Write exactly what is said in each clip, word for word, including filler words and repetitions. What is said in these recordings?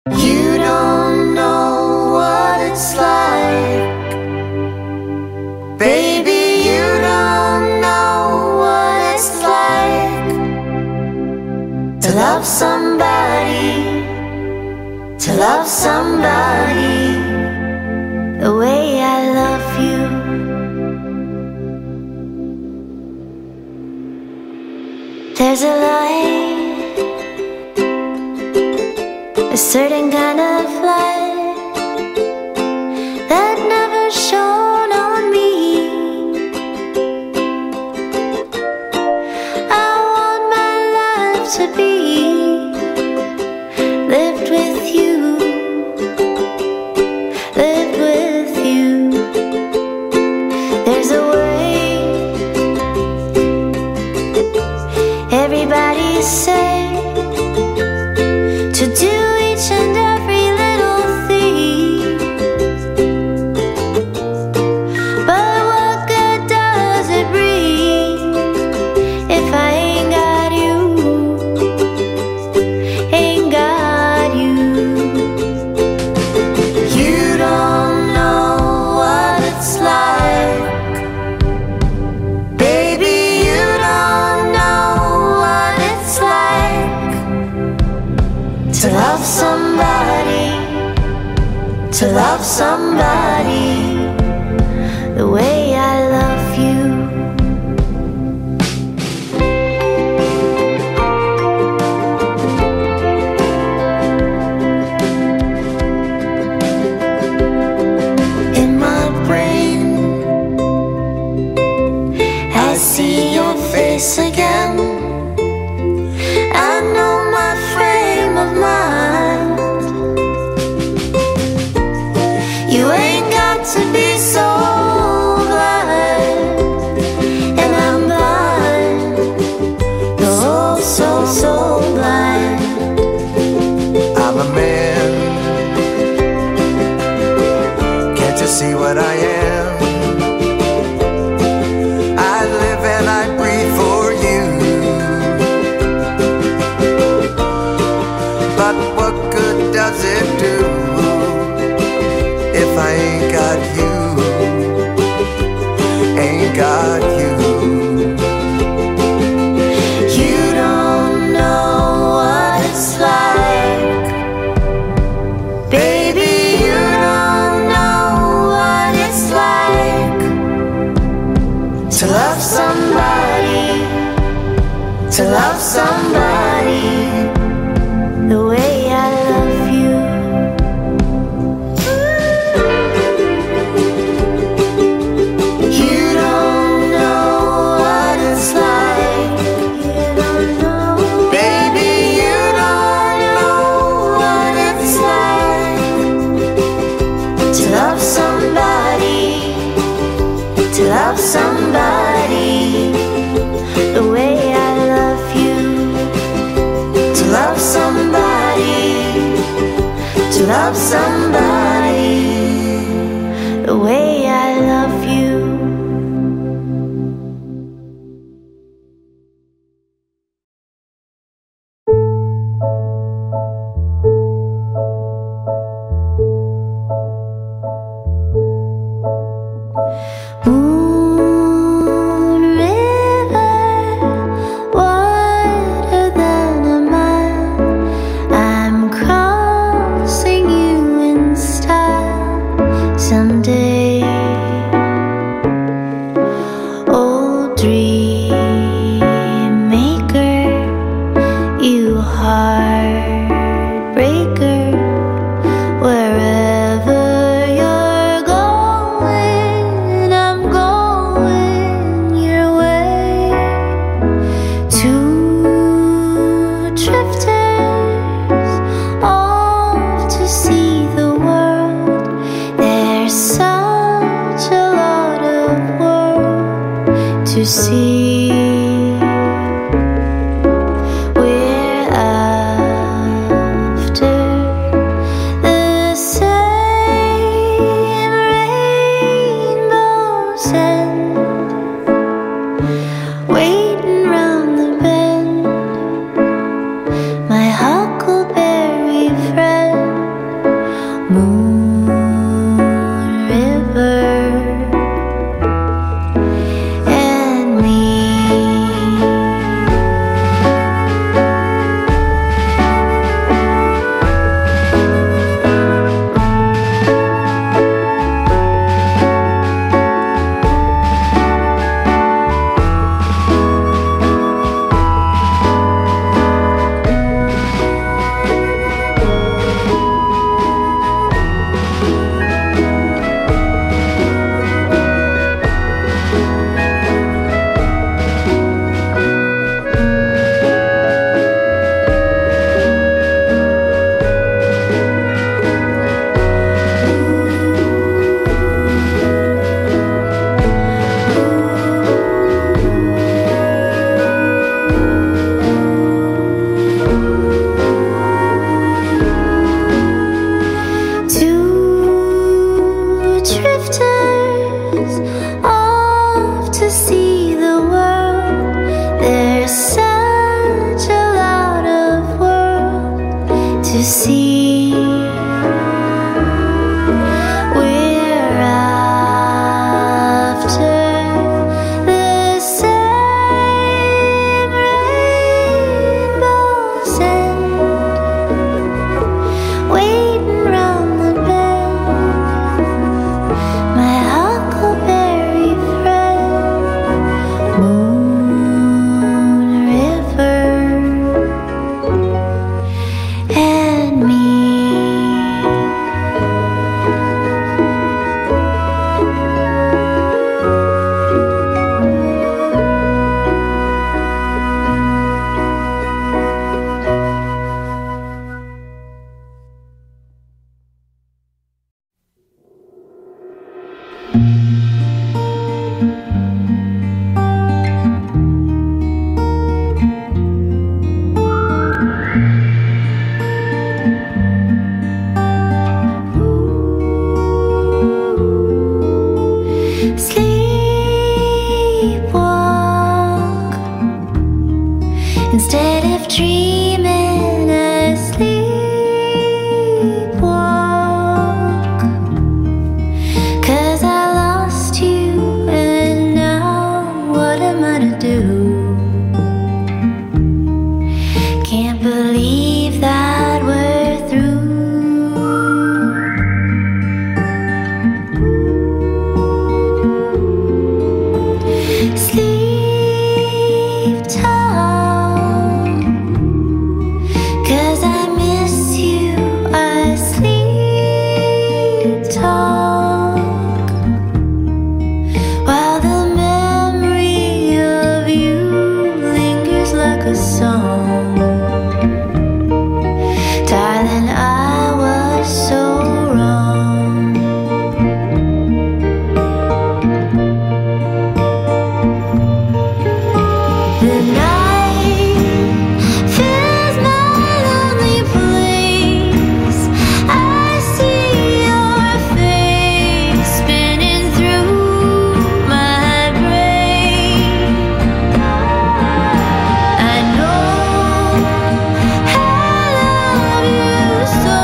You don't know what it's like, baby, you don't know what it's like to love somebody, to love somebody the way I love you. There's a light, a certain kind of light that never shone on me. I want my life to be lived with you, lived with you. There's a way everybody say to do each and every little thing, but what good does it bring if I ain't got you, ain't got you? You don't know what it's like, baby, you don't know what it's like to love somebody, to love somebody the way I love you. In my brain, I see your face again. I know my frame of mind. You ain't got to be so blind, and I'm blind, so, so, so blind. I'm a man, can't you see what I am? I live and I breathe for you, but what good does it do if I ain't got you, ain't got you? You don't know what it's like, baby, you don't know what it's like to love somebody, to love somebody the way I love you. You don't know what it's like, you don't know, baby, you don't know what it's like to love somebody, to love somebody the way I love you. To love somebody, to love somebody the way I love you. Moon river, wider than a mile, I'm crossing you in style someday. to see we're after the same rainbow's end, waiting round the bend, my huckleberry friend, Moon River and me. Sleepwalk instead of dreaming. I sleepwalk 'cause I lost you, and now what am I to do? Can't believe that we're through. Sleep talk, 'cause I miss you. I sleep talk, while the memory of you lingers like a song. Darling, I was so wrong. The night fills my lonely place. I see your face spinning through my brain. I know I love you so,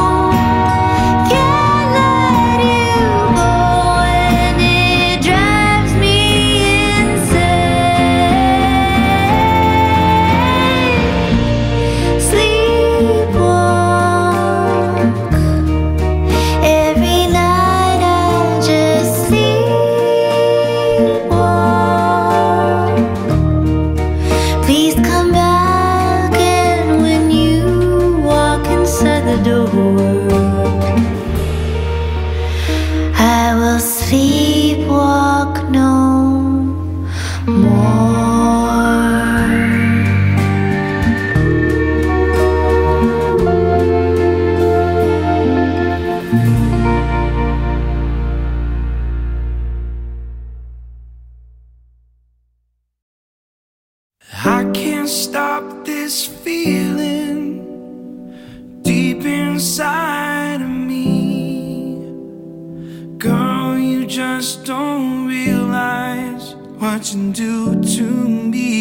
can't let you go, and it drives me insane. Sleepwalk, every night I just sleepwalk. Please come back, and when you walk inside the door, I will sleepwalk no more. I can't stop this feeling deep inside of me. Girl, you just don't realize what you do to me.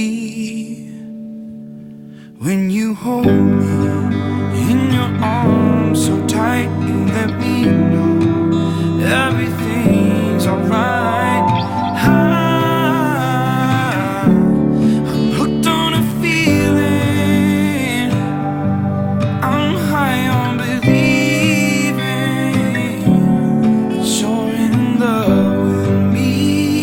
When you hold me in your arms so tight, you let me know everything's alright. I'm hooked on a feeling, I'm high on believing that you're in love with me.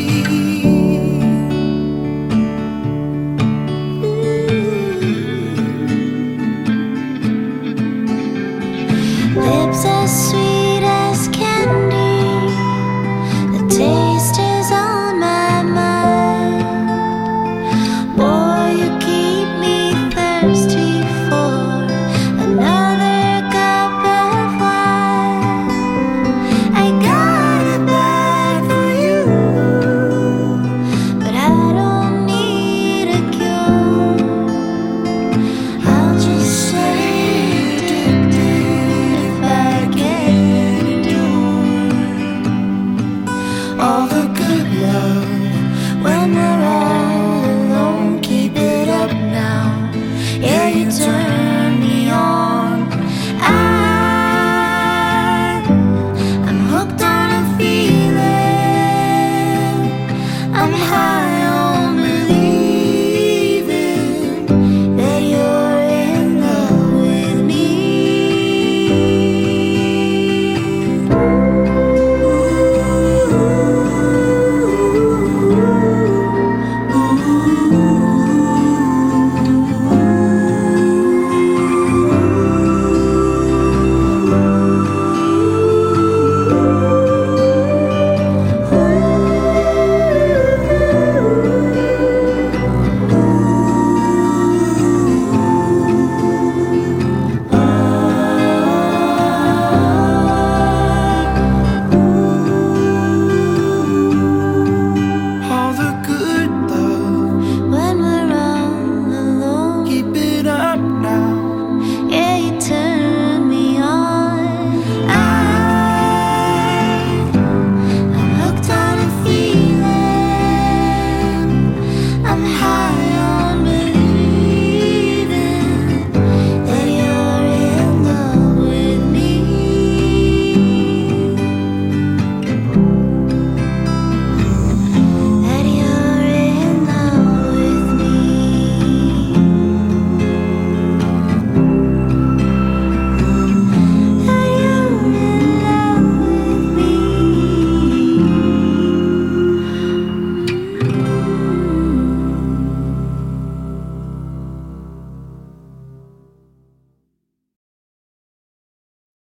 Lips as sweet as candy, the taste is on my mind. Boy, you keep me thirsty for another cup of wine. I got a bad for you, but I don't need a cure. I'll just stay addicted if I can.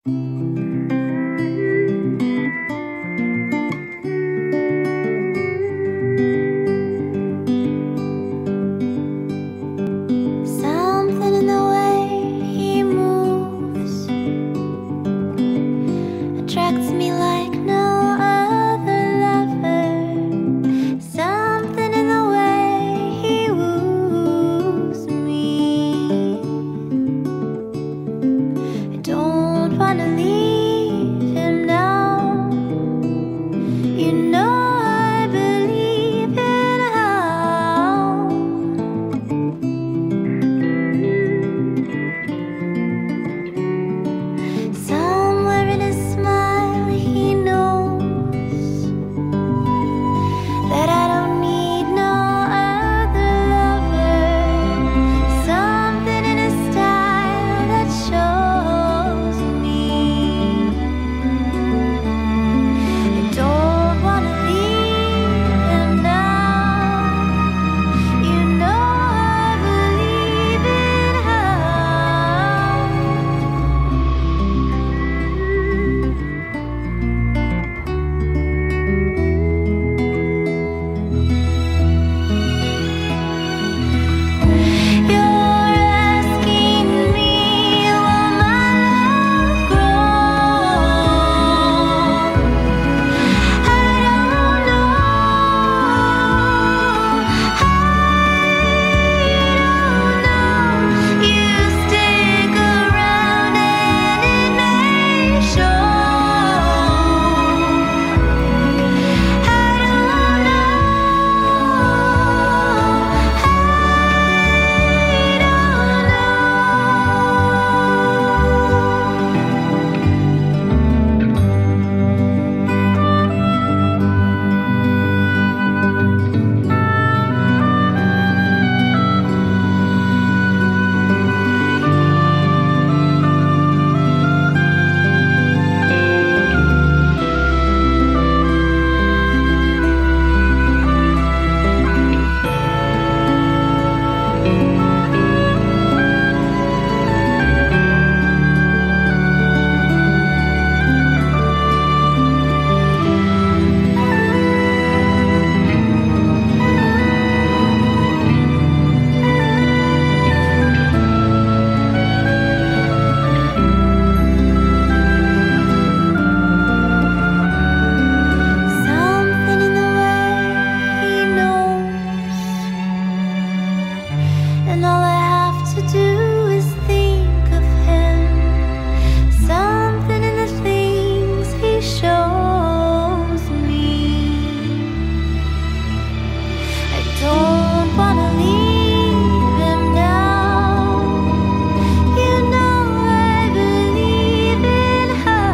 Something in the way he moves attracts me like no other lover. Something in the way he woos me. I don't wanna leave him now. You know I believe in how somewhere in his smile he knows that I don't need no other lover. Something in his style that shows me I don't wanna leave him now. You know I believe in how you're asking me, will my love grow? I don't know. I don't know. You stick around and it may show. I don't know. Something in the way he knows, and all I have to do is think of him. Something in the things he shows me. I don't wanna leave him now. You know I believe in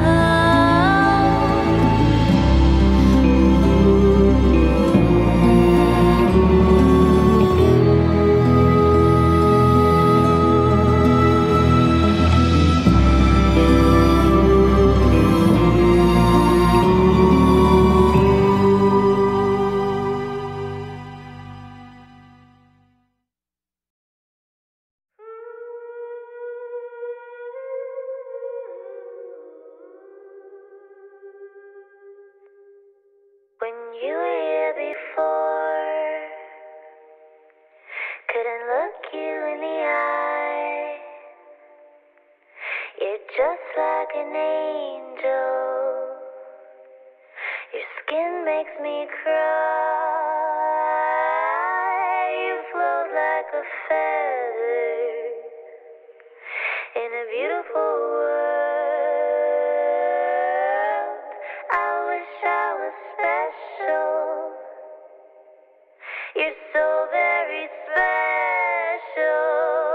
when you were here before, couldn't look you in the eye. You're just like an angel. Your skin makes me cry. You float like a feather in a beautiful world. I wish I was special. You're so very special.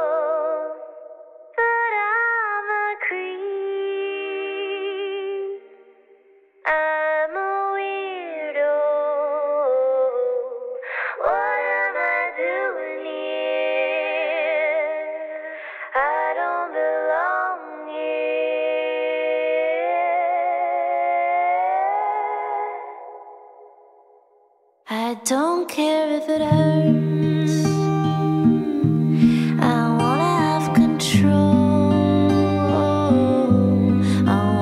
But I'm a creep. I'm a weirdo. What am I doing here? I don't belong here. I don't care if it hurts. I wanna have control. I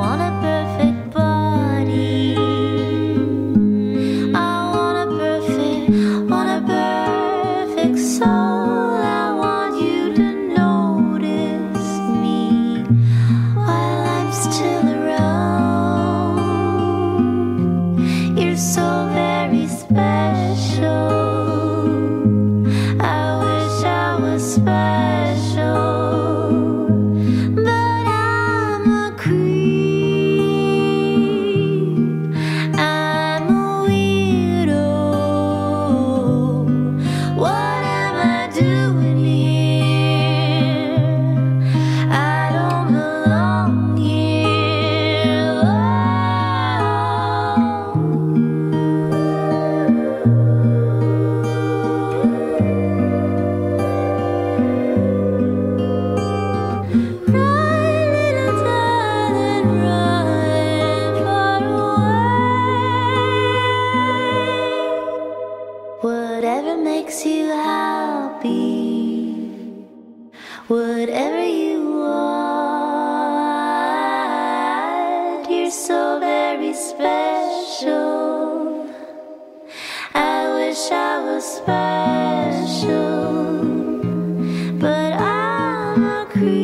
very, so very special. I wish I was special, but I'm a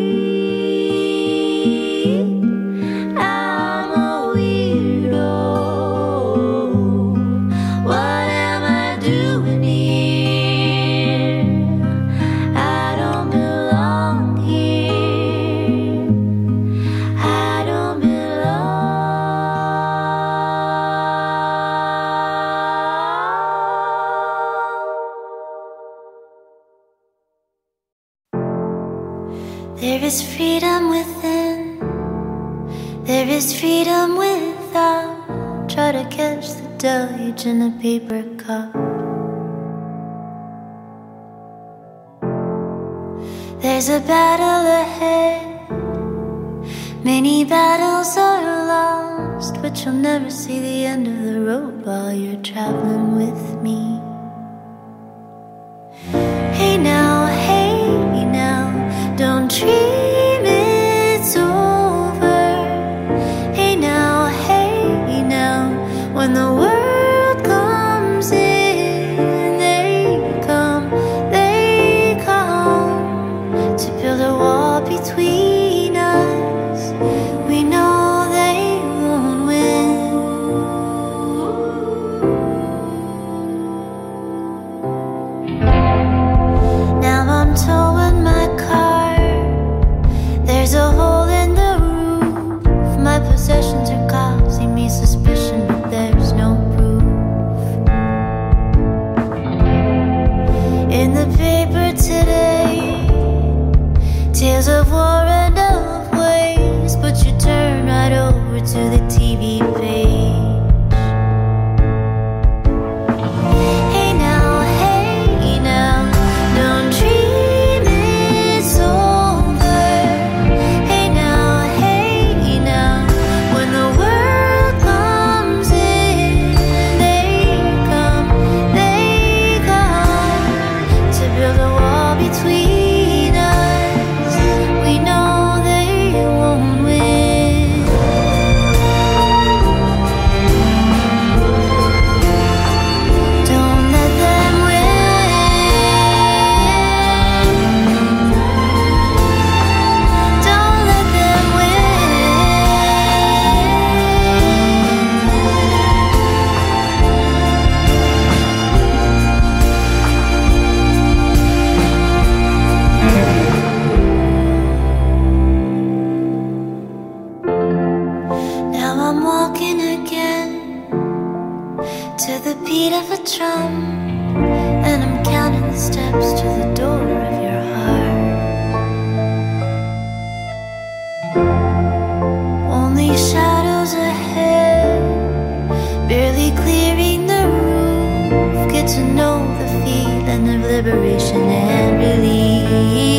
creep. I'm a weirdo. What am I doing here? I don't belong here. I don't belong. There is freedom within. There is freedom without. Try to catch the deluge in a paper cup. There's a battle ahead. Many battles are lost, but you'll never see the end of the road while you're traveling with me. Hey now, hey now, don't dream it's over. Hey now, hey now, when the world comes in, they come, they come to build a wall between us. We know they won't win. Now I'm towing my car. There's a hole in the roof. My possessions are causing me suspicion, but there's no proof. In the paper today, tales of war and of waste, but you turn right over to the T V page. Hey now, hey now, don't dream it's over. Hey now, hey now, when the world comes in, they come, they come to build a wall between us. We know they won't win. Don't let them win. Don't let them win. Now I'm walking again to the beat of a drum, and I'm counting the steps to the door of your heart. Only shadows ahead, barely clearing the roof. Get to know the feeling of liberation and relief.